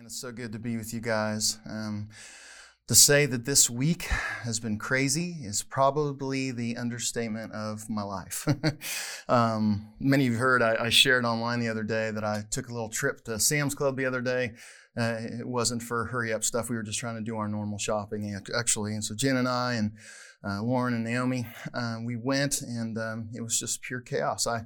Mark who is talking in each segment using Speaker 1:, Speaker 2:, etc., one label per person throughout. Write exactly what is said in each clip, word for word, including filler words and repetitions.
Speaker 1: It's so good to be with you guys. Um, to say that this week has been crazy is probably the understatement of my life. um, many of you heard I, I shared online the other day that I took a little trip to Sam's Club the other day. Uh, it wasn't for hurry up stuff. We were just trying to do our normal shopping actually. And so Jen and I and uh, Lauren and Naomi, uh, we went and um, it was just pure chaos. I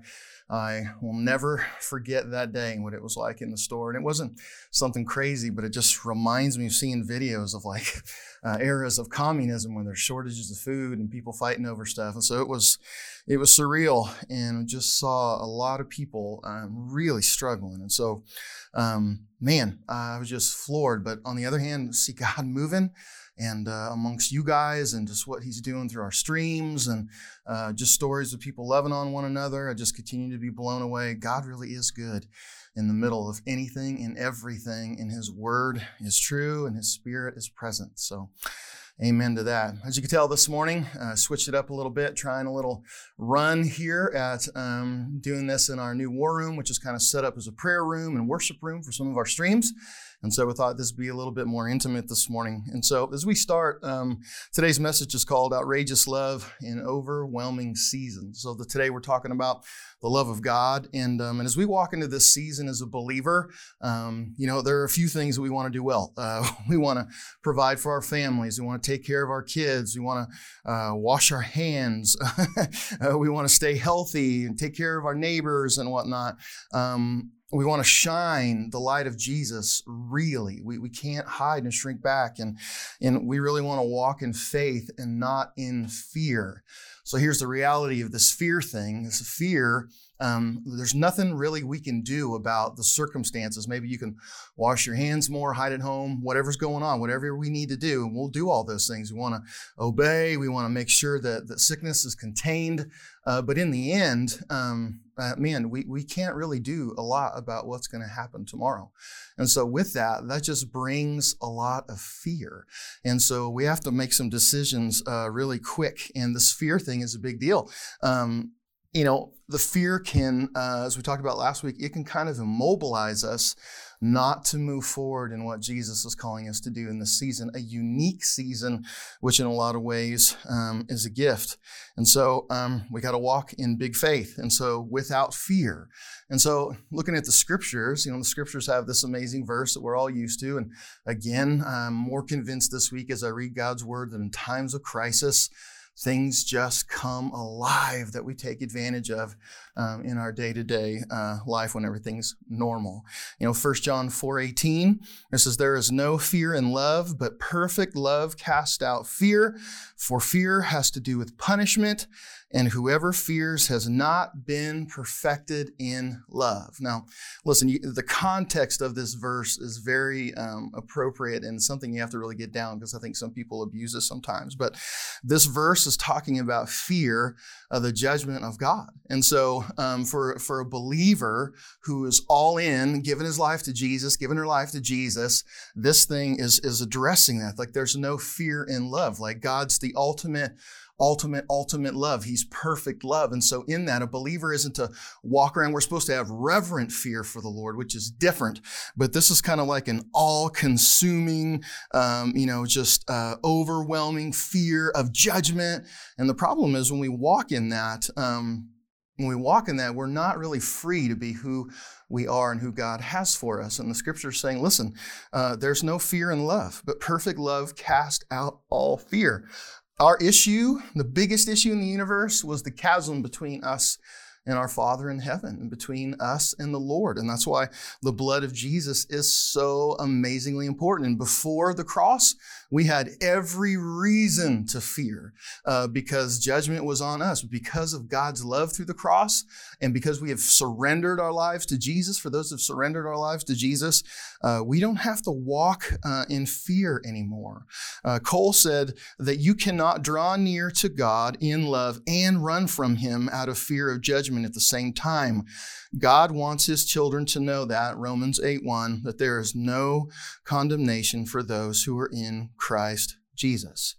Speaker 1: I will never forget that day and what it was like in the store. And it wasn't something crazy, but it just reminds me of seeing videos of like uh, eras of communism where there's shortages of food and people fighting over stuff. And so it was, it was surreal, and just saw a lot of people um, really struggling. And so, um, man, I was just floored. But on the other hand, see God moving and uh, amongst you guys, and just what he's doing through our streams, and uh, just stories of people loving on one another. I just continue to be blown away. God really is good in the middle of anything and everything, and his word is true and his spirit is present. So amen to that. As you can tell this morning, uh, switched it up a little bit, trying a little run here at um, doing this in our new war room, which is kind of set up as a prayer room and worship room for some of our streams. And so we thought this would be a little bit more intimate this morning. And so as we start, um, today's message is called Outrageous Love in Overwhelming Seasons. So the, today we're talking about the love of God. And, um, and as we walk into this season as a believer, um, you know, there are a few things that we want to do well. Uh, we want to provide for our families. We want to take care of our kids. We want to uh, wash our hands. uh, we want to stay healthy and take care of our neighbors and whatnot. Um, We want to shine the light of Jesus, really. We we can't hide and shrink back. And, and we really want to walk in faith and not in fear. So here's the reality of this fear thing. This fear, um, there's nothing really we can do about the circumstances. Maybe you can wash your hands more, hide at home, whatever's going on, whatever we need to do. And we'll do all those things. We want to obey. We want to make sure that, that sickness is contained. Uh, but in the end, um, uh, man, we, we can't really do a lot about what's going to happen tomorrow. And so with that, that just brings a lot of fear. And so we have to make some decisions uh, really quick. And this fear thing is a big deal. Um, you know, the fear can, uh, as we talked about last week, it can kind of immobilize us not to move forward in what Jesus is calling us to do in this season, a unique season, which in a lot of ways um, is a gift. And so um, we got to walk in big faith, and so without fear. And so looking at the scriptures, you know, the scriptures have this amazing verse that we're all used to. And again, I'm more convinced this week as I read God's word that in times of crisis, things just come alive that we take advantage of um, in our day-to-day uh, life when everything's normal. You know, First John four eighteen, it says, "There is no fear in love, but perfect love casts out fear, for fear has to do with punishment, and whoever fears has not been perfected in love." Now, listen, you, the context of this verse is very um, appropriate and something you have to really get down, because I think some people abuse it sometimes. But this verse is talking about fear of the judgment of God. And so um, for, for a believer who is all in, giving his life to Jesus, giving her life to Jesus, this thing is, is addressing that. Like, there's no fear in love. Like, God's the ultimate Ultimate, ultimate love. He's perfect love. And so in that, a believer isn't to walk around. We're supposed to have reverent fear for the Lord, which is different. But this is kind of like an all-consuming, um, you know, just uh, overwhelming fear of judgment. And the problem is when we walk in that, um, when we walk in that, we're not really free to be who we are and who God has for us. And the scripture is saying, listen, uh, there's no fear in love, but perfect love casts out all fear. Our issue, the biggest issue in the universe, was the chasm between us and our Father in heaven, and between us and the Lord. And that's why the blood of Jesus is so amazingly important. And before the cross, we had every reason to fear uh, because judgment was on us. But because of God's love through the cross, and because we have surrendered our lives to Jesus, for those who have surrendered our lives to Jesus, uh, we don't have to walk uh, in fear anymore. Uh, Cole said that you cannot draw near to God in love and run from him out of fear of judgment at the same time. God wants his children to know that, Romans eight one, that there is no condemnation for those who are in Christ Jesus.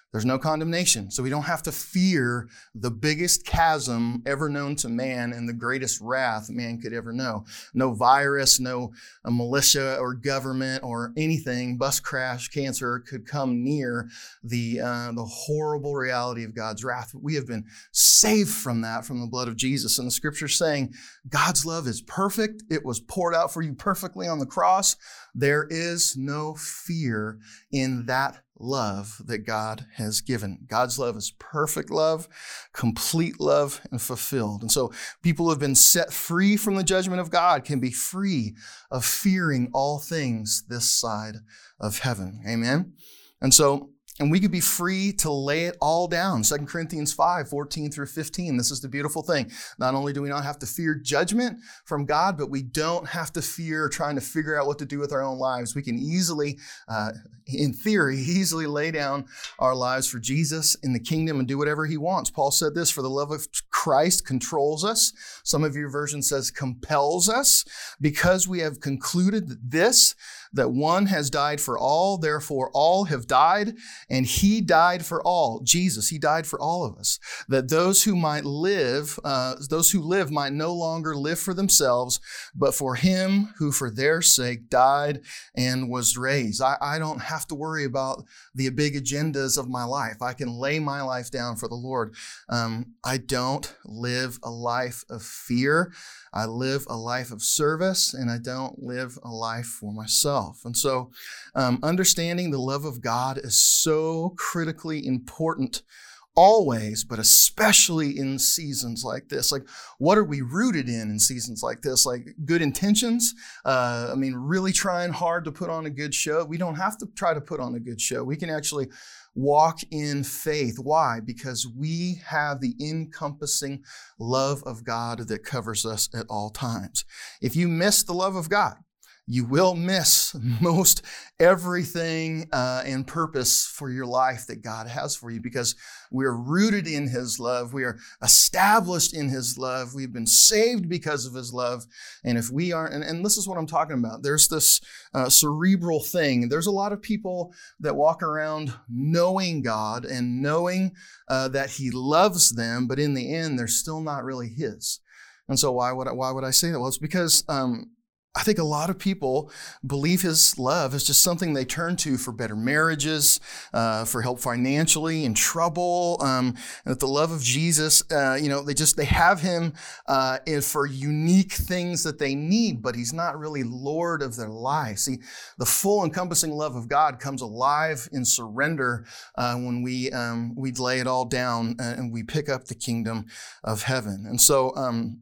Speaker 1: There's no condemnation. So we don't have to fear the biggest chasm ever known to man and the greatest wrath man could ever know. No virus, no a militia or government or anything, bus crash, cancer could come near the, uh, the horrible reality of God's wrath. We have been saved from that, from the blood of Jesus. And the scripture's saying God's love is perfect. It was poured out for you perfectly on the cross. There is no fear in that love that God has given. God's love is perfect love, complete love, and fulfilled. And so people who have been set free from the judgment of God can be free of fearing all things this side of heaven. Amen? And so, and we could be free to lay it all down. Second Corinthians five, fourteen through fifteen. This is the beautiful thing. Not only do we not have to fear judgment from God, but we don't have to fear trying to figure out what to do with our own lives. We can easily, uh, in theory, easily lay down our lives for Jesus in the kingdom and do whatever he wants. Paul said this, for the love of Christ controls us. Some of your version says compels us, because we have concluded that this, that one has died for all, therefore all have died, and he died for all. Jesus, he died for all of us, that those who might live, uh, those who live might no longer live for themselves, but for him who for their sake died and was raised. I, I don't have to worry about the big agendas of my life. I can lay my life down for the Lord. Um, I don't live a life of fear. I live a life of service, and I don't live a life for myself. And so um, understanding the love of God is so critically important always, but especially in seasons like this. Like, what are we rooted in in seasons like this? Like good intentions? Uh, I mean, really trying hard to put on a good show? We don't have to try to put on a good show. We can actually walk in faith. Why? Because we have the encompassing love of God that covers us at all times. If you miss the love of God, you will miss most everything uh, and purpose for your life that God has for you, because we are rooted in his love. We are established in his love. We've been saved because of his love. And if we aren't, and, and this is what I'm talking about, there's this uh, cerebral thing. There's a lot of people that walk around knowing God and knowing uh, that he loves them, but in the end, they're still not really his. And so why would I, why would I say that? Well, it's because um, I think a lot of people believe his love is just something they turn to for better marriages, uh, for help financially, in trouble. Um, and that the love of Jesus, uh, you know, they just, they have him uh, for unique things that they need, but he's not really Lord of their life. See, the full encompassing love of God comes alive in surrender uh, when we um, we lay it all down and we pick up the kingdom of heaven. And so, um,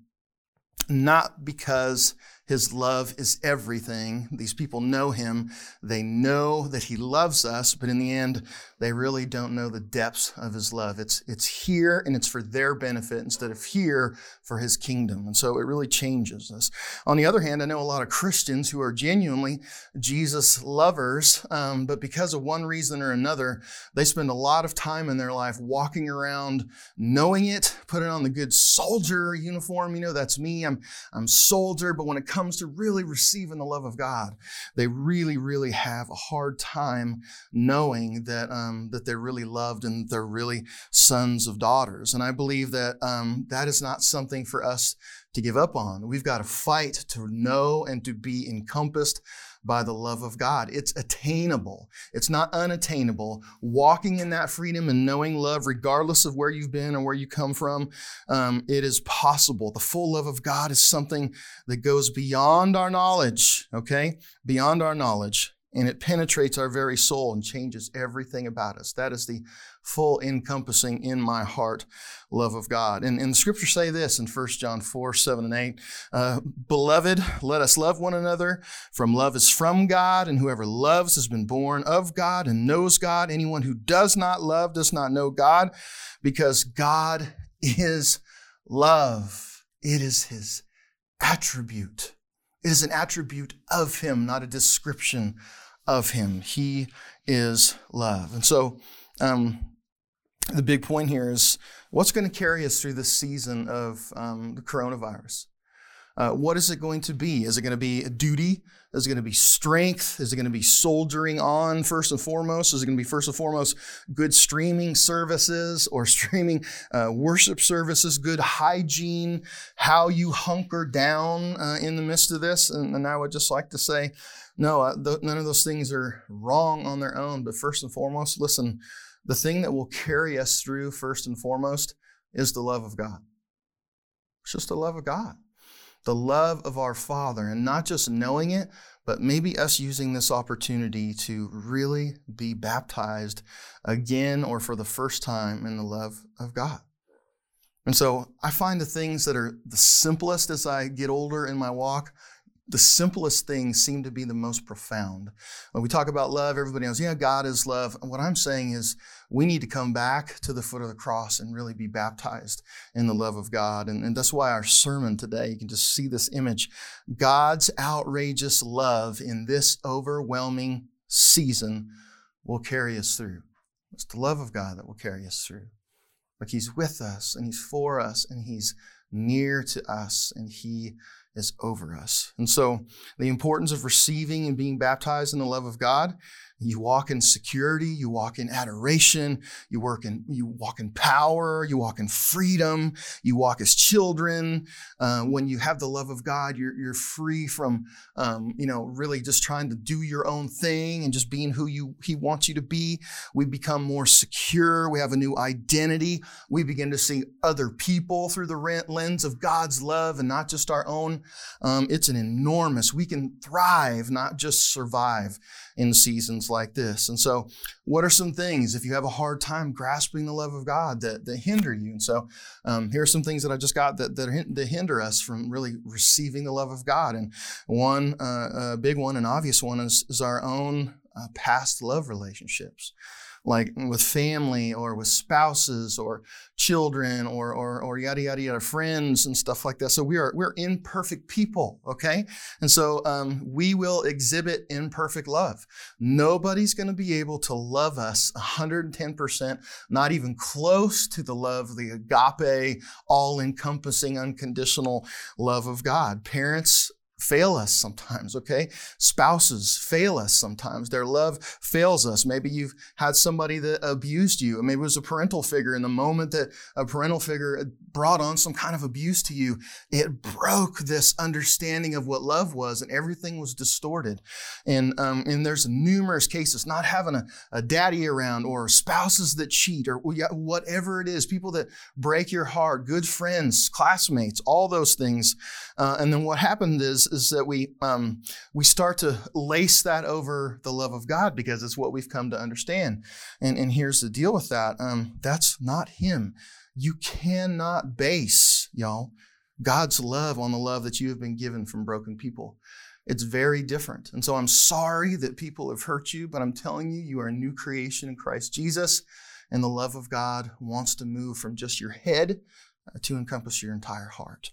Speaker 1: not because his love is everything. These people know him. They know that he loves us, but in the end, they really don't know the depths of his love. It's, it's here and it's for their benefit instead of here for his kingdom. And so it really changes us. On the other hand, I know a lot of Christians who are genuinely Jesus lovers, um, but because of one reason or another, they spend a lot of time in their life walking around knowing it, putting on the good soldier uniform. You know, that's me. I'm, I'm soldier, but when it comes to really receiving the love of God, they really, really have a hard time knowing that um, that they're really loved and they're really sons of daughters. And I believe that um, that is not something for us to give up on. We've got to fight to know and to be encompassed by the love of God. It's attainable. It's not unattainable. Walking in that freedom and knowing love, regardless of where you've been or where you come from, um, it is possible. The full love of God is something that goes beyond our knowledge, okay? Beyond our knowledge. And it penetrates our very soul and changes everything about us. That is the full encompassing in my heart love of God. And, and the scriptures say this in First John four, seven, and eight. Uh, Beloved, let us love one another, for love is from God, and whoever loves has been born of God and knows God. Anyone who does not love does not know God, because God is love. It is his attribute. It is an attribute of him, not a description of him. He is love. And so um, the big point here is what's going to carry us through this season of um, the coronavirus. Uh, what is it going to be? Is it going to be duty? Is it going to be strength? Is it going to be soldiering on first and foremost? Is it going to be first and foremost good streaming services or streaming uh, worship services, good hygiene, how you hunker down uh, in the midst of this? And, and I would just like to say, no, uh, th- none of those things are wrong on their own. But first and foremost, listen, the thing that will carry us through first and foremost is the love of God. It's just the love of God. The love of our Father, and not just knowing it, but maybe us using this opportunity to really be baptized again or for the first time in the love of God. And so I find the things that are the simplest as I get older in my walk, the simplest things seem to be the most profound. When we talk about love, everybody knows, yeah, God is love. And what I'm saying is we need to come back to the foot of the cross and really be baptized in the love of God. And, and that's why our sermon today, you can just see this image. God's outrageous love in this overwhelming season will carry us through. It's the love of God that will carry us through. Like He's with us and He's for us and He's near to us and He is over us. And so the importance of receiving and being baptized in the love of God, you walk in security, you walk in adoration, you work in you walk in power, you walk in freedom, you walk as children. Uh, when you have the love of God, you're you're free from um, you know really just trying to do your own thing and just being who you He wants you to be. We become more secure. We have a new identity. We begin to see other people through the lens of God's love and not just our own. Um, it's an enormous. We can thrive, not just survive in seasons like this. And so what are some things, if you have a hard time grasping the love of God, that, that hinder you? And so um, here are some things that I just got that, that, that hinder us from really receiving the love of God. And one uh, a big one, an obvious one, is, is our own uh, past love relationships, like with family or with spouses or children or, or, or yada, yada, yada, friends and stuff like that. So we are, we're imperfect people, okay? And so um, we will exhibit imperfect love. Nobody's going to be able to love us one hundred ten percent, not even close to the love, the agape, all-encompassing, unconditional love of God. Parents fail us sometimes, okay? Spouses fail us sometimes. Their love fails us. Maybe you've had somebody that abused you. Maybe it was a parental figure. In the moment that a parental figure brought on some kind of abuse to you, it broke this understanding of what love was, and everything was distorted. And um, and there's numerous cases, not having a, a daddy around, or spouses that cheat, or whatever it is, people that break your heart, good friends, classmates, all those things. Uh, and then what happened is, is that we um, we start to lace that over the love of God because it's what we've come to understand. And, and here's the deal with that. Um, that's not Him. You cannot base, y'all, God's love on the love that you have been given from broken people. It's very different. And so I'm sorry that people have hurt you, but I'm telling you, you are a new creation in Christ Jesus. And the love of God wants to move from just your head to encompass your entire heart.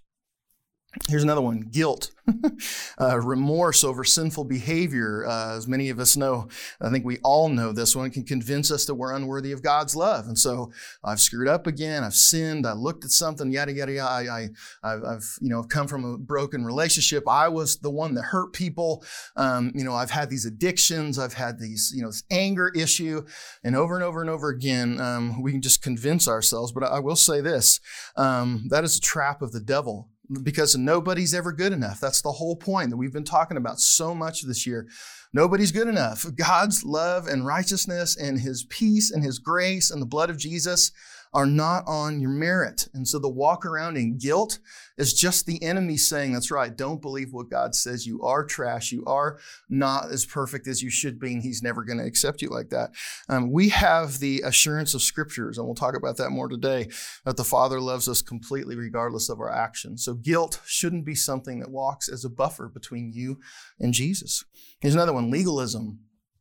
Speaker 1: Here's another one, guilt, uh, remorse over sinful behavior. Uh, as many of us know, I think we all know this one, can convince us that we're unworthy of God's love. And so I've screwed up again. I've sinned. I looked at something, yada, yada, yada. I, I, I've, I've, you know, come from a broken relationship. I was the one that hurt people. Um, you know, I've had these addictions. I've had these, you know, this anger issue, and over and over and over again, um, we can just convince ourselves. But I will say this, um, that is a trap of the devil. Because nobody's ever good enough. That's the whole point that we've been talking about so much this year. Nobody's good enough. God's love and righteousness and His peace and His grace and the blood of Jesus are not on your merit. And so the walk around in guilt is just the enemy saying, that's right, don't believe what God says. You are trash. You are not as perfect as you should be, and He's never going to accept you like that. Um, we have the assurance of Scriptures, and we'll talk about that more today, that the Father loves us completely regardless of our actions. So guilt shouldn't be something that walks as a buffer between you and Jesus. Here's another one, legalism.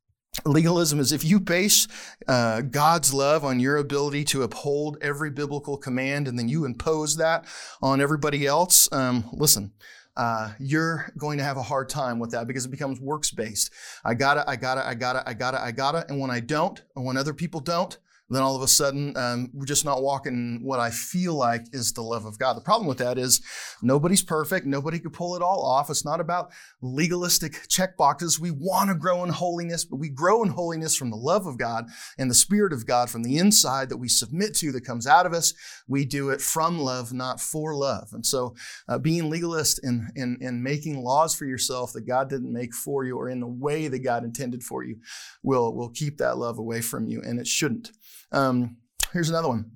Speaker 1: Legalism is if you base uh, God's love on your ability to uphold every biblical command and then you impose that on everybody else, um, listen, uh, you're going to have a hard time with that because it becomes works-based. I gotta, I gotta, I gotta, I gotta, I gotta, and when I don't, and when other people don't, then all of a sudden um, we're just not walking what I feel like is the love of God. The problem with that is nobody's perfect. Nobody could pull it all off. It's not about legalistic check boxes. We want to grow in holiness, but we grow in holiness from the love of God and the Spirit of God from the inside that we submit to, that comes out of us. We do it from love, not for love. And so uh, being legalist and, and, and making laws for yourself that God didn't make for you or in the way that God intended for you will, will keep that love away from you, and it shouldn't. Um, here's another one.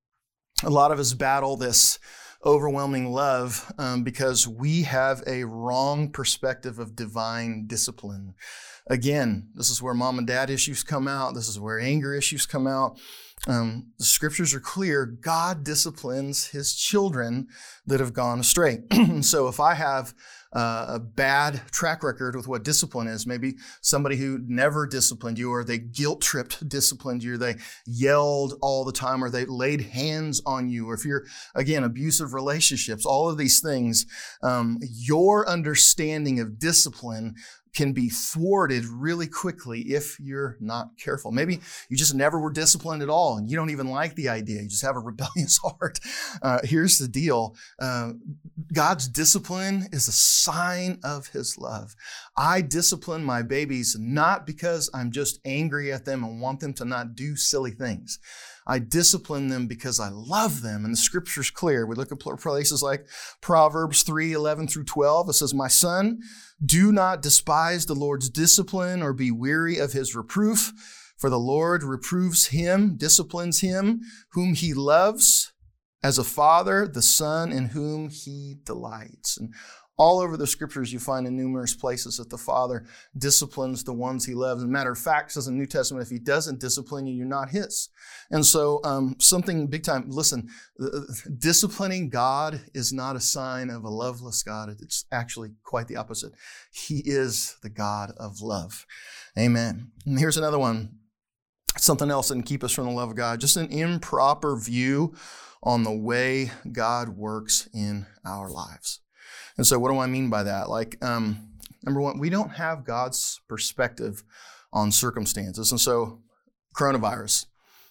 Speaker 1: A lot of us battle this overwhelming love um, because we have a wrong perspective of divine discipline. Again, this is where mom and dad issues come out. This is where anger issues come out. Um, the scriptures are clear. God disciplines his children that have gone astray. So if I have uh, a bad track record with what discipline is, maybe somebody who never disciplined you, or they guilt-tripped disciplined you, or they yelled all the time, or they laid hands on you, or if you're, again, abusive relationships, all of these things, um, your understanding of discipline can be thwarted really quickly if you're not careful. Maybe you just never were disciplined at all and you don't even like the idea. You just have a rebellious heart. Uh, here's the deal. Uh, God's discipline is a sign of his love. I discipline my babies not because I'm just angry at them and want them to not do silly things. I discipline them because I love them. And the scripture's clear. We look at places like Proverbs three, eleven through twelve. It says, "My son, do not despise the Lord's discipline or be weary of his reproof, for the Lord reproves him, disciplines him, whom he loves, as a father, the son in whom he delights." And all over the scriptures, you find in numerous places that the Father disciplines the ones he loves. As a matter of fact, it says in the New Testament, if he doesn't discipline you, you're not his. And so um, something big time, listen, uh, disciplining God is not a sign of a loveless God. It's actually quite the opposite. He is the God of love. Amen. And here's another one. Something else that can keep us from the love of God. Just an improper view on the way God works in our lives. And so what do I mean by that? Like, um, number one, we don't have God's perspective on circumstances. And so coronavirus,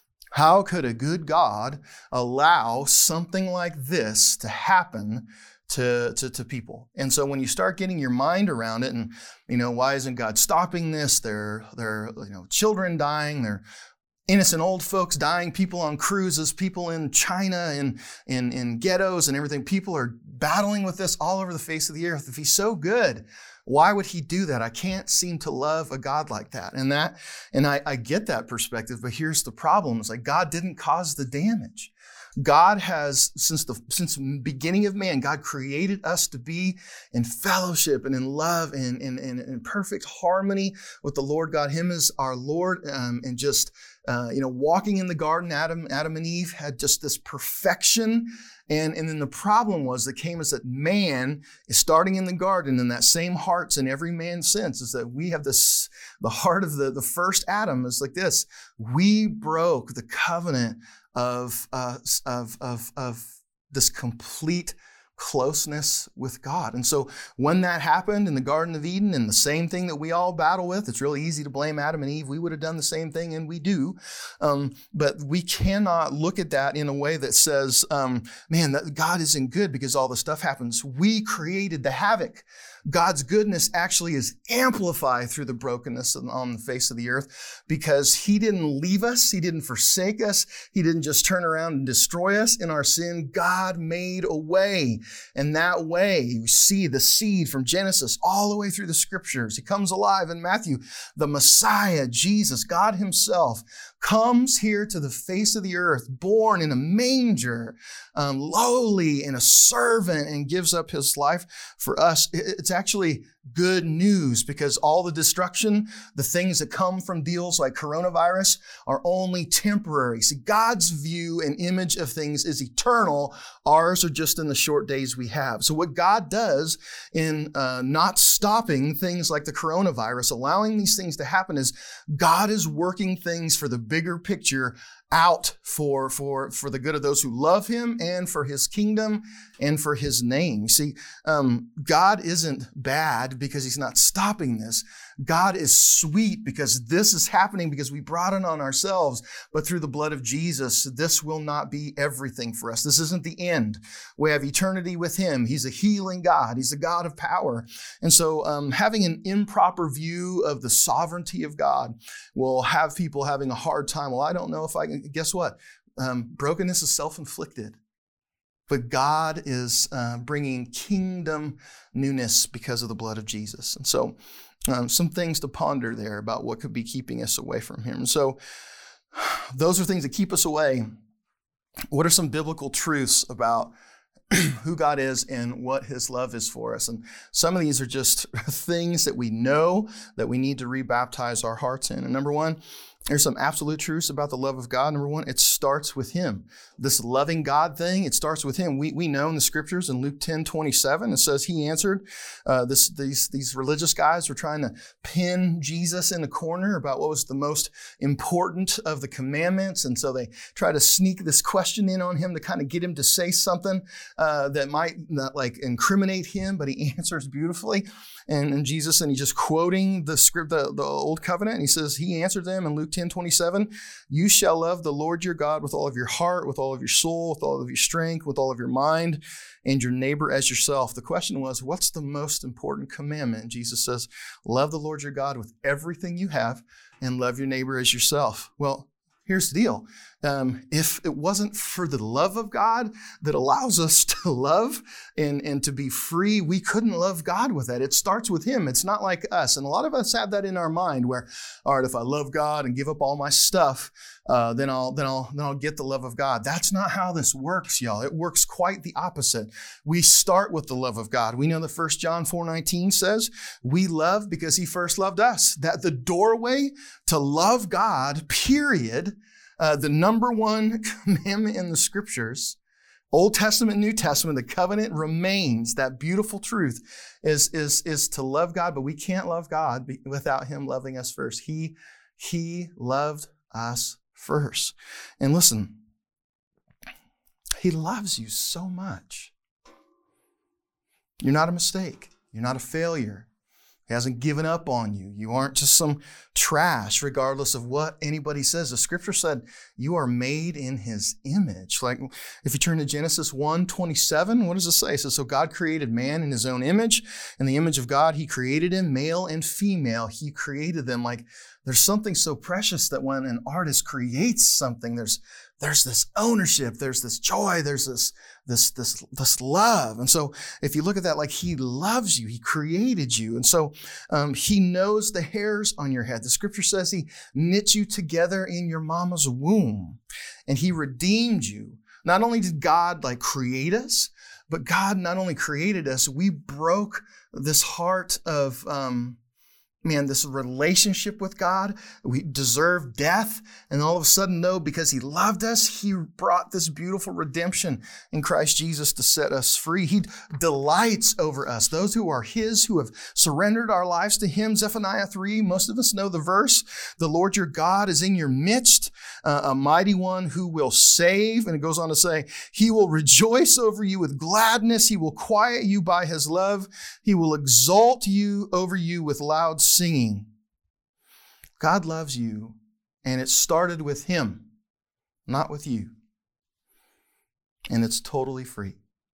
Speaker 1: how could a good God allow something like this to happen to, to, to people? And so when you start getting your mind around it and, you know, why isn't God stopping this? There, there are, you know, children dying, there innocent old folks dying, people on cruises, people in China and in, in ghettos and everything. People are battling with this all over the face of the earth. If he's so good, why would he do that? I can't seem to love a God like that. And that, and I, I get that perspective, but here's the problem. It's like God didn't cause the damage. God has, since the since the beginning of man, God created us to be in fellowship and in love and in, in, in perfect harmony with the Lord God. Him as our Lord, um, and just uh, you know, walking in the garden, Adam, Adam and Eve had just this perfection. And, and then the problem was that came is that man is starting in the garden, and that same heart's in every man's sense, is that we have this, the heart of the, the first Adam is like this. We broke the covenant of, uh, of, of, of this complete closeness with God. And so when that happened in the Garden of Eden, and the same thing that we all battle with, it's really easy to blame Adam and Eve. We would have done the same thing, and we do. Um, but we cannot look at that in a way that says, um, man, that God isn't good because all this stuff happens. We created the havoc. God's goodness actually is amplified through the brokenness on the face of the earth, because he didn't leave us. He didn't forsake us. He didn't just turn around and destroy us in our sin. God made a way. And that way, you see the seed from Genesis all the way through the scriptures. He comes alive in Matthew. The Messiah, Jesus, God himself, comes here to the face of the earth, born in a manger, um, lowly and a servant, and gives up his life for us. It's actually good news, because all the destruction, the things that come from deals like coronavirus, are only temporary. See, God's view and image of things is eternal. Ours are just in the short days we have. So what God does in uh, not stopping things like the coronavirus, allowing these things to happen, is God is working things for the bigger picture out for, for, for the good of those who love him, and for his kingdom and for his name. See, um, God isn't bad because he's not stopping this. God is sweet because this is happening because we brought it on ourselves. But through the blood of Jesus, this will not be everything for us. This isn't the end. We have eternity with him. He's a healing God. He's a God of power. And so um, having an improper view of the sovereignty of God will have people having a hard time. Well, I don't know if I can. Guess what? Um, brokenness is self-inflicted. But God is uh, bringing kingdom newness because of the blood of Jesus. And so um, some things to ponder there about what could be keeping us away from him. And so those are things that keep us away. What are some biblical truths about who God is and what his love is for us? And some of these are just things that we know that we need to rebaptize our hearts in. And number one, there's some absolute truths about the love of God. Number one, it starts with him. This loving God thing, it starts with him. We we know in the scriptures in Luke ten twenty-seven, it says he answered. Uh, this these these religious guys were trying to pin Jesus in the corner about what was the most important of the commandments. And so they try to sneak this question in on him to kind of get him to say something uh, that might not like incriminate him, but he answers beautifully. And, and Jesus, and he's just quoting the script, the, the old covenant. And he says, he answered them in Luke ten twenty-seven, you shall love the Lord your God with all of your heart, with all of your soul, with all of your strength, with all of your mind, and your neighbor as yourself. The question was, what's the most important commandment? And Jesus says, love the Lord your God with everything you have and love your neighbor as yourself. Well, here's the deal. Um, if it wasn't for the love of God that allows us to love and, and to be free, we couldn't love God with that. It starts with him. It's not like us. And a lot of us have that in our mind where, all right, if I love God and give up all my stuff, uh, then I'll, then I'll, then I'll get the love of God. That's not how this works, y'all. It works quite the opposite. We start with the love of God. We know that First John four nineteen says, we love because he first loved us. That the doorway to love God, period, Uh, the number one commandment in the scriptures, Old Testament, New Testament, the covenant remains. That beautiful truth is, is, is to love God, but we can't love God without him loving us first. He, he loved us first. And listen, he loves you so much. You're not a mistake. You're not a failure. He hasn't given up on you. You aren't just some trash, regardless of what anybody says. The scripture said you are made in his image. Like if you turn to Genesis one twenty-seven, what does it say? It says, so God created man in his own image. In the image of God, he created him, male and female. He created them. Like there's something so precious that when an artist creates something, there's There's this ownership, there's this joy, there's this, this, this, this love. And so if you look at that, like he loves you, he created you. And so um, he knows the hairs on your head. The scripture says he knit you together in your mama's womb and he redeemed you. Not only did God like create us, but God not only created us, we broke this heart of, um, man, this relationship with God. We deserve death. And all of a sudden, no, because he loved us, he brought this beautiful redemption in Christ Jesus to set us free. He delights over us. Those who are his, who have surrendered our lives to him. Zephaniah three, most of us know the verse. The Lord your God is in your midst, uh, a mighty one who will save. And it goes on to say, he will rejoice over you with gladness. He will quiet you by his love. He will exalt you over you with loud singing. God loves you, and it started with him, not with you. And it's totally free.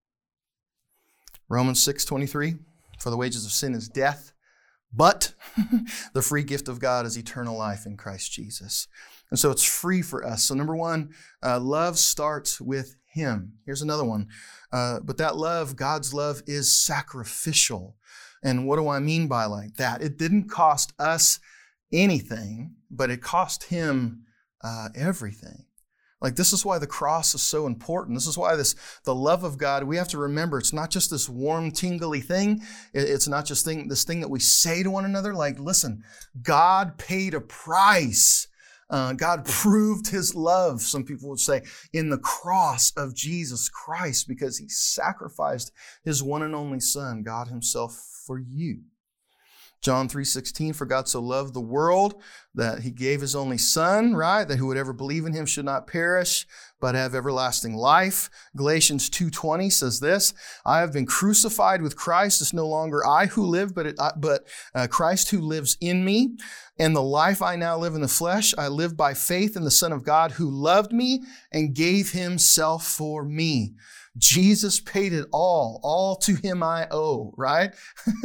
Speaker 1: Romans six twenty-three, for the wages of sin is death, but the free gift of God is eternal life in Christ Jesus. And so it's free for us. So number one, uh, love starts with him. Here's another one. Uh, but that love, God's love, is sacrificial. And what do I mean by like that? It didn't cost us anything, but it cost him uh, everything. Like this is why the cross is so important. This is why this the love of God, we have to remember it's not just this warm, tingly thing. It's not just thing, this thing that we say to one another. Like, listen, God paid a price. Uh, God proved his love, some people would say, in the cross of Jesus Christ because he sacrificed his one and only son, God himself, for you. John three sixteen, for God so loved the world that he gave his only son, right? That who would ever believe in him should not perish, but have everlasting life. Galatians two twenty says this, I have been crucified with Christ. It's no longer I who live, but, it, but uh, Christ who lives in me. And the life I now live in the flesh, I live by faith in the Son of God who loved me and gave himself for me. Jesus paid it all. All to him I owe, right?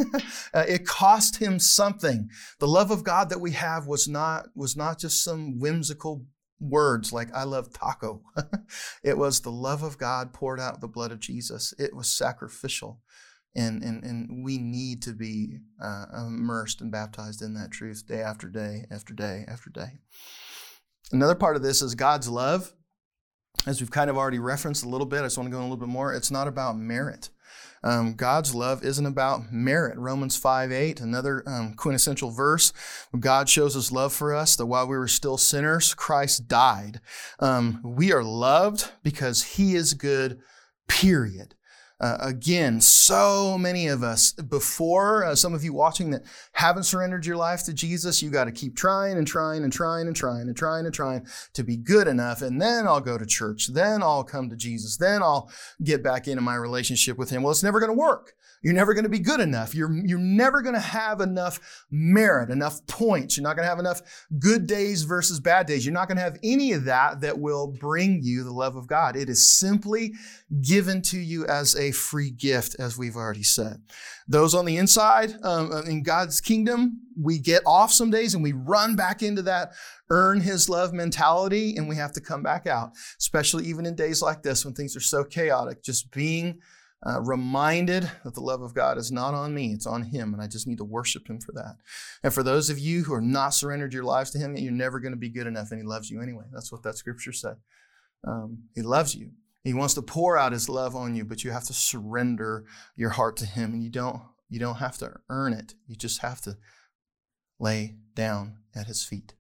Speaker 1: uh, it cost him something. The love of God that we have was not, was not just some whimsical words like I love taco. It was the love of God poured out in the blood of Jesus. It was sacrificial. And, and, and we need to be uh, immersed and baptized in that truth day after day after day after day. Another part of this is God's love. As we've kind of already referenced a little bit, I just want to go in a little bit more. It's not about merit. Um, God's love isn't about merit. Romans five eight, another um, quintessential verse. God shows his love for us that while we were still sinners, Christ died. Um, we are loved because he is good, period. Uh, again, so many of us before, uh, some of you watching that haven't surrendered your life to Jesus, you got to keep trying and trying and trying and trying and trying and trying to be good enough. And then I'll go to church. Then I'll come to Jesus. Then I'll get back into my relationship with him. Well, it's never going to work. You're never going to be good enough. You're, you're never going to have enough merit, enough points. You're not going to have enough good days versus bad days. You're not going to have any of that that will bring you the love of God. It is simply given to you as a free gift, as we've already said. Those on the inside, um, in God's kingdom, we get off some days and we run back into that earn his love mentality, and we have to come back out, especially even in days like this when things are so chaotic. Just being Uh, reminded that the love of God is not on me, it's on him, and I just need to worship him for that. And for those of you who are not surrendered your lives to him, you're never going to be good enough, and he loves you anyway. That's what that scripture said. Um, he loves you. He wants to pour out his love on you, but you have to surrender your heart to him, and you don't, you don't have to earn it. You just have to lay down at his feet.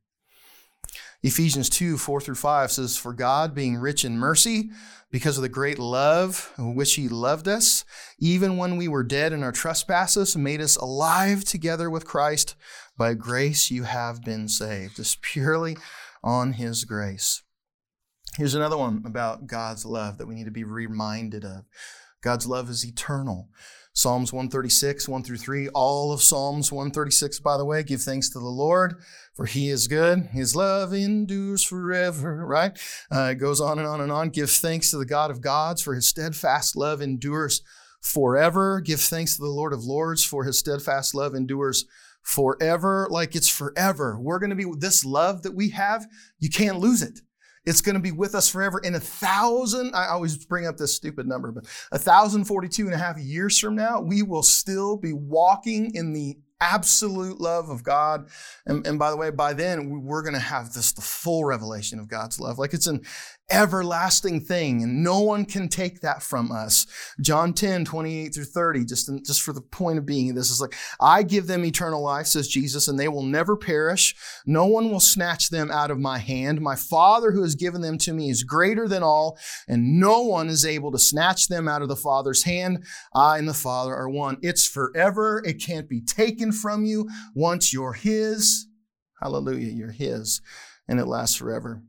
Speaker 1: Ephesians two, four through five says, for God, being rich in mercy, because of the great love with which he loved us, even when we were dead in our trespasses, made us alive together with Christ. By grace you have been saved. It's purely on his grace. Here's another one about God's love that we need to be reminded of. God's love is eternal. Psalms one thirty-six, one through three, all of Psalms one thirty-six, by the way, give thanks to the Lord, for he is good. His love endures forever, right? Uh, it goes on and on and on. Give thanks to the God of gods, for his steadfast love endures forever. Give thanks to the Lord of lords, for his steadfast love endures forever. Like it's forever. We're going to be, this love that we have, you can't lose it. It's going to be with us forever. In a thousand, I always bring up this stupid number, but a thousand forty-two and a half years from now, we will still be walking in the absolute love of God. And, and by the way, by then, we're going to have this, the full revelation of God's love. Like it's an everlasting thing, and no one can take that from us. John ten, twenty-eight through thirty, just, just for the point of being, this is like, I give them eternal life, says Jesus, and they will never perish. No one will snatch them out of my hand. My Father who has given them to me is greater than all, and no one is able to snatch them out of the Father's hand. I and the Father are one. It's forever. It can't be taken from you. Once you're his, hallelujah, you're his, and it lasts forever.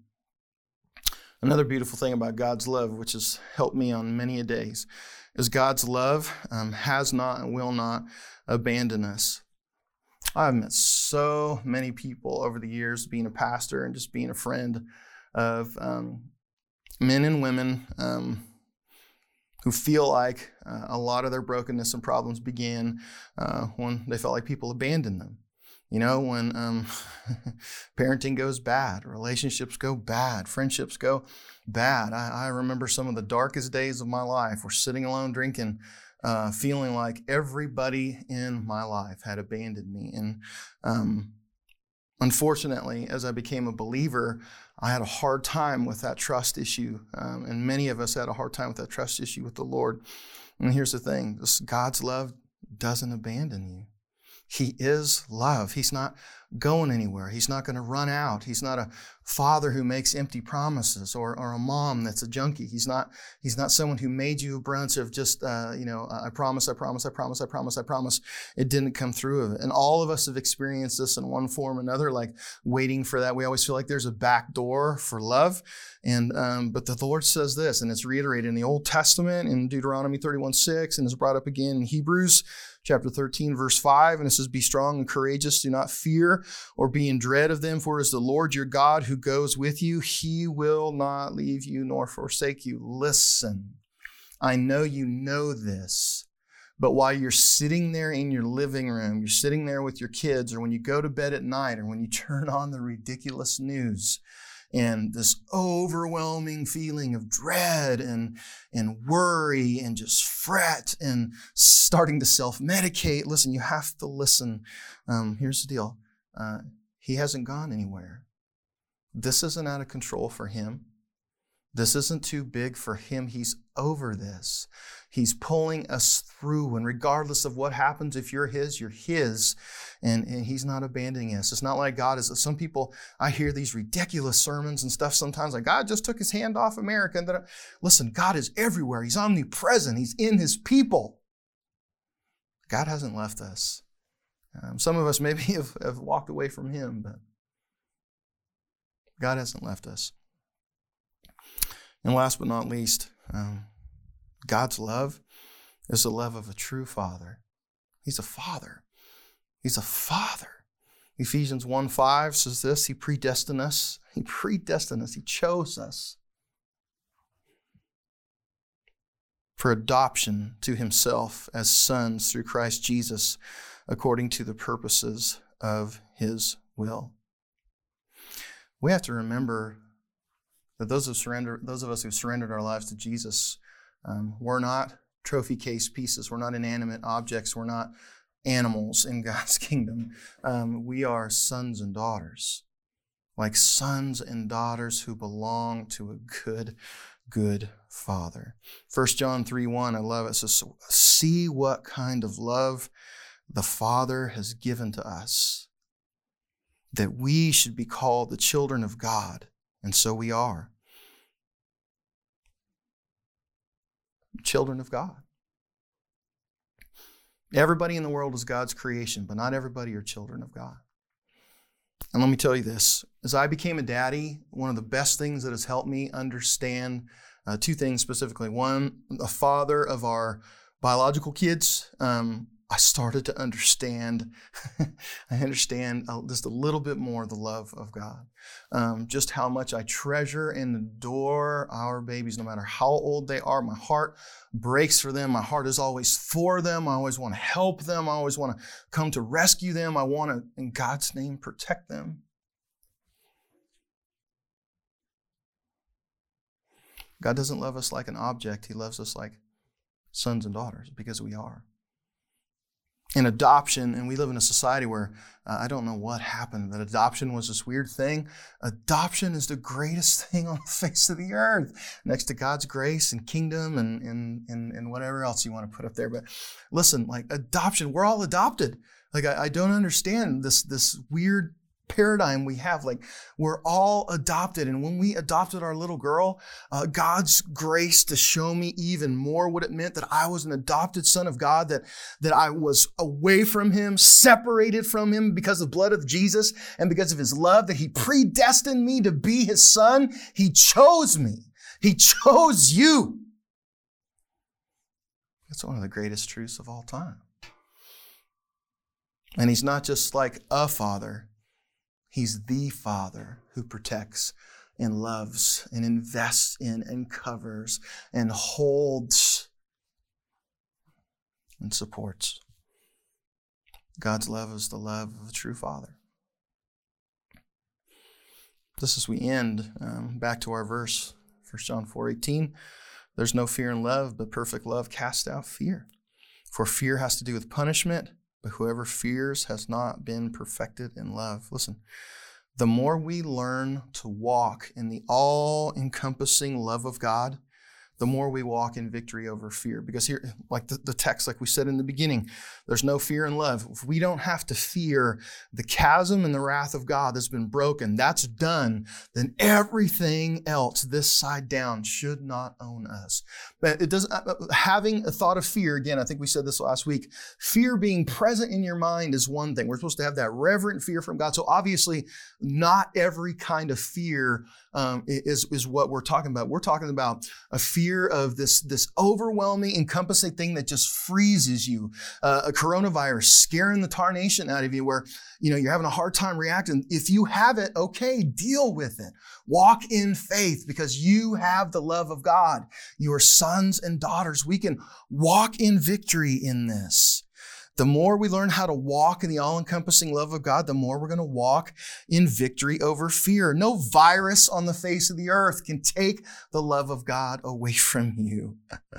Speaker 1: Another beautiful thing about God's love, which has helped me on many a days, is God's love um, has not and will not abandon us. I've met so many people over the years being a pastor and just being a friend of um, men and women um, who feel like uh, a lot of their brokenness and problems began uh, when they felt like people abandoned them. You know, when um, parenting goes bad, relationships go bad, friendships go bad. I, I remember some of the darkest days of my life were sitting alone drinking, uh, feeling like everybody in my life had abandoned me. And um, unfortunately, as I became a believer, I had a hard time with that trust issue. Um, and many of us had a hard time with that trust issue with the Lord. And here's the thing, this God's love doesn't abandon you. He is love. He's not going anywhere. He's not going to run out. He's not a father who makes empty promises, or, or a mom that's a junkie. He's not, he's not someone who made you a bunch of just, uh, you know, I promise, I promise, I promise, I promise, I promise. It didn't come through of it. And all of us have experienced this in one form or another, like waiting for that. We always feel like there's a back door for love. And, um, but the Lord says this, and it's reiterated in the Old Testament in Deuteronomy thirty-one six, and is brought up again in Hebrews chapter thirteen, verse five, and it says, be strong and courageous. Do not fear or be in dread of them, for it is the Lord your God who goes with you. He will not leave you nor forsake you. Listen, I know you know this, but while you're sitting there in your living room, you're sitting there with your kids, or when you go to bed at night, or when you turn on the ridiculous news, and this overwhelming feeling of dread and, and worry and just fret and starting to self-medicate. Listen, you have to listen. Um, here's the deal. Uh, he hasn't gone anywhere. This isn't out of control for him. This isn't too big for him. He's over this. He's pulling us through. And regardless of what happens, if you're his, you're his. And, and he's not abandoning us. It's not like God is. Some people, I hear these ridiculous sermons and stuff sometimes, like God just took his hand off America. And then, listen, God is everywhere. He's omnipresent. He's in his people. God hasn't left us. Um, some of us maybe have, have walked away from him, but God hasn't left us. And last but not least, um, God's love is the love of a true father. He's a father. He's a father. Ephesians one five says this, he predestined us. He predestined us. He chose us for adoption to himself as sons through Christ Jesus, according to the purposes of his will. We have to remember that those who surrender, those of us who surrendered our lives to Jesus, um, we're not trophy case pieces. We're not inanimate objects. We're not animals in God's kingdom. Um, we are sons and daughters, like sons and daughters who belong to a good, good Father. First John three one, I love it. It says, see what kind of love the Father has given to us, that we should be called the children of God. And so we are. Children of God. Everybody in the world is God's creation, but not everybody are children of God. And let me tell you this. As I became a daddy, one of the best things that has helped me understand uh, two things specifically. One, a father of our biological kids. Um, I started to understand, I understand just a little bit more the love of God. Um, just how much I treasure and adore our babies, no matter how old they are. My heart breaks for them. My heart is always for them. I always want to help them. I always want to come to rescue them. I want to, in God's name, protect them. God doesn't love us like an object. He loves us like sons and daughters, because we are. In adoption, and we live in a society where uh, I don't know what happened, that adoption was this weird thing. Adoption is the greatest thing on the face of the earth, next to God's grace and kingdom and, and, and, and whatever else you want to put up there. But listen, like adoption, we're all adopted. Like I, I don't understand this, this weird paradigm we have. Like we're all adopted. And when we adopted our little girl, uh, God's grace to show me even more what it meant that I was an adopted son of God, that, that I was away from him, separated from him because of the blood of Jesus and because of his love, that he predestined me to be his son. He chose me. He chose you. That's one of the greatest truths of all time. And he's not just like a father. He's the Father who protects and loves and invests in and covers and holds and supports. God's love is the love of a true Father. Just as we end, um, back to our verse, First John four eighteen, there's no fear in love, but perfect love casts out fear. For fear has to do with punishment, but whoever fears has not been perfected in love. Listen, the more we learn to walk in the all-encompassing love of God, the more we walk in victory over fear. Because here, like the, the text, like we said in the beginning, there's no fear in love. If we don't have to fear the chasm and the wrath of God that's been broken, that's done, then everything else this side down should not own us. But it doesn't, having a thought of fear, again, I think we said this last week, fear being present in your mind is one thing. We're supposed to have that reverent fear from God. So obviously, not every kind of fear um, is, is what we're talking about. We're talking about a fear of this, this overwhelming, encompassing thing that just freezes you. Uh, a coronavirus scaring the tarnation out of you where, you know, you're having a hard time reacting. If you have it, okay, deal with it. Walk in faith because you have the love of God. You are sons and daughters. We can walk in victory in this. The more we learn how to walk in the all-encompassing love of God, the more we're going to walk in victory over fear. No virus on the face of the earth can take the love of God away from you.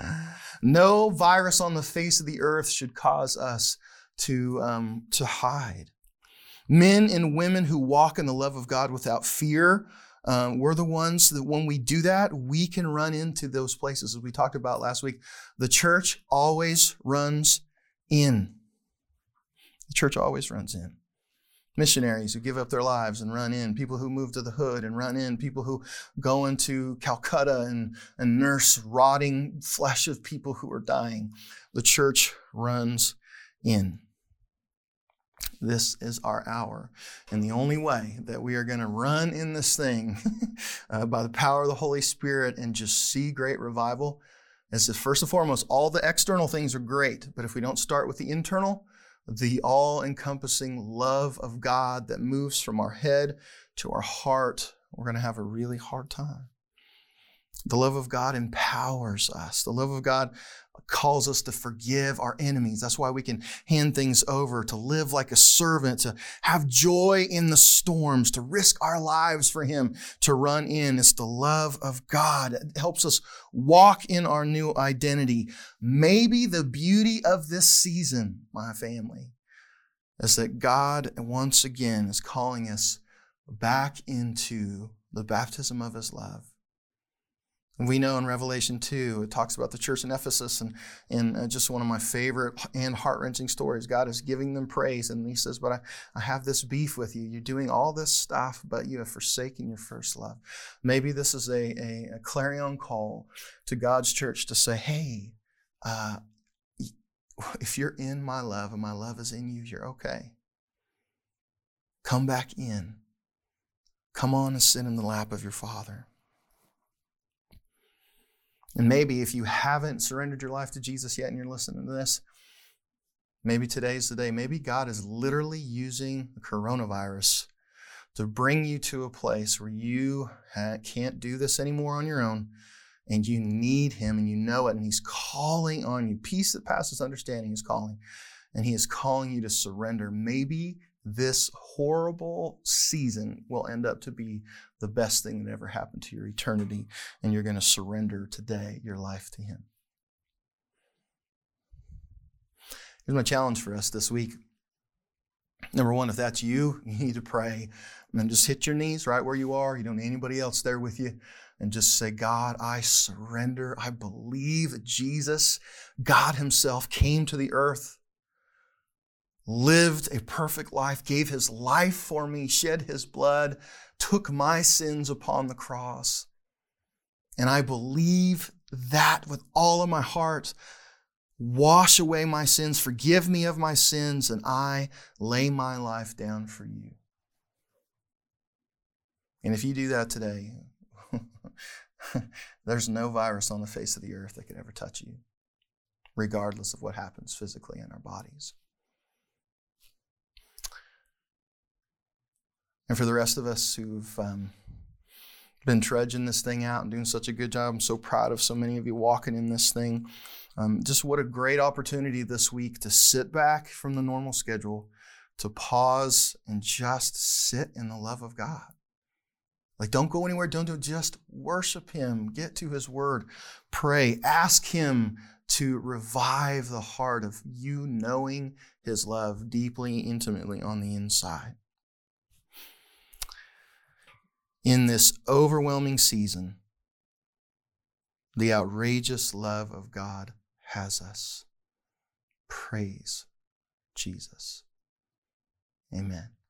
Speaker 1: No virus on the face of the earth should cause us to, um, to hide. Men and women who walk in the love of God without fear, um, we're the ones that when we do that, we can run into those places. As we talked about last week, the church always runs in. The church always runs in. Missionaries who give up their lives and run in. People who move to the hood and run in. People who go into Calcutta and, and nurse rotting flesh of people who are dying. The church runs in. This is our hour. And the only way that we are going to run in this thing uh, by the power of the Holy Spirit and just see great revival is that first and foremost, all the external things are great. But if we don't start with the internal, the all-encompassing love of God that moves from our head to our heart, we're going to have a really hard time. The love of God empowers us. The love of God calls us to forgive our enemies. That's why we can hand things over, to live like a servant, to have joy in the storms, to risk our lives for Him, to run in. It's the love of God. It helps us walk in our new identity. Maybe the beauty of this season, my family, is that God once again is calling us back into the baptism of His love. We know in Revelation two, it talks about the church in Ephesus, and, and uh, just one of my favorite and heart-wrenching stories. God is giving them praise, and He says, but I, I have this beef with you. You're doing all this stuff, but you have forsaken your first love. Maybe this is a, a, a clarion call to God's church to say, hey, uh, if you're in my love and my love is in you, you're okay. Come back in. Come on and sit in the lap of your Father. And maybe if you haven't surrendered your life to Jesus yet and you're listening to this, maybe today's the day. Maybe God is literally using the coronavirus to bring you to a place where you can't do this anymore on your own, and you need Him and you know it, and He's calling on you. Peace that passes understanding is calling, and He is calling you to surrender. Maybe this horrible season will end up to be the best thing that ever happened to your eternity, and you're going to surrender today your life to Him. Here's my challenge for us this week. Number one, if that's you, you need to pray. And just hit your knees right where you are. You don't need anybody else there with you. And just say, God, I surrender. I believe that Jesus, God Himself, came to the earth, lived a perfect life, gave His life for me, shed His blood, took my sins upon the cross. And I believe that with all of my heart. Wash away my sins, forgive me of my sins, and I lay my life down for you. And if you do that today, there's no virus on the face of the earth that could ever touch you, regardless of what happens physically in our bodies. And for the rest of us who've um, been trudging this thing out and doing such a good job, I'm so proud of so many of you walking in this thing. Um, just what a great opportunity this week to sit back from the normal schedule, to pause and just sit in the love of God. Like, don't go anywhere, don't do it, just worship Him, get to His Word, pray, ask Him to revive the heart of you knowing His love deeply, intimately on the inside. In this overwhelming season, the outrageous love of God has us. Praise Jesus. Amen.